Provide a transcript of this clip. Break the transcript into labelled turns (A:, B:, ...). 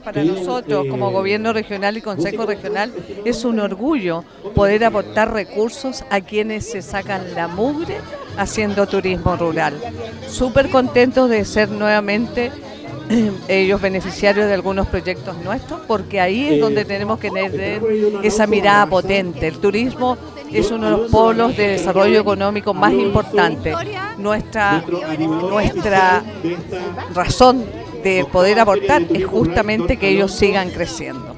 A: Para nosotros, como gobierno regional y consejo regional, es un orgullo poder aportar recursos a quienes se sacan la mugre haciendo turismo rural. Súper contentos de ser nuevamente ellos beneficiarios de algunos proyectos nuestros, porque ahí es donde tenemos que tener esa mirada potente. El turismo es uno de los polos de desarrollo económico más importantes. Nuestra razón de poder aportar es justamente que ellos sigan creciendo.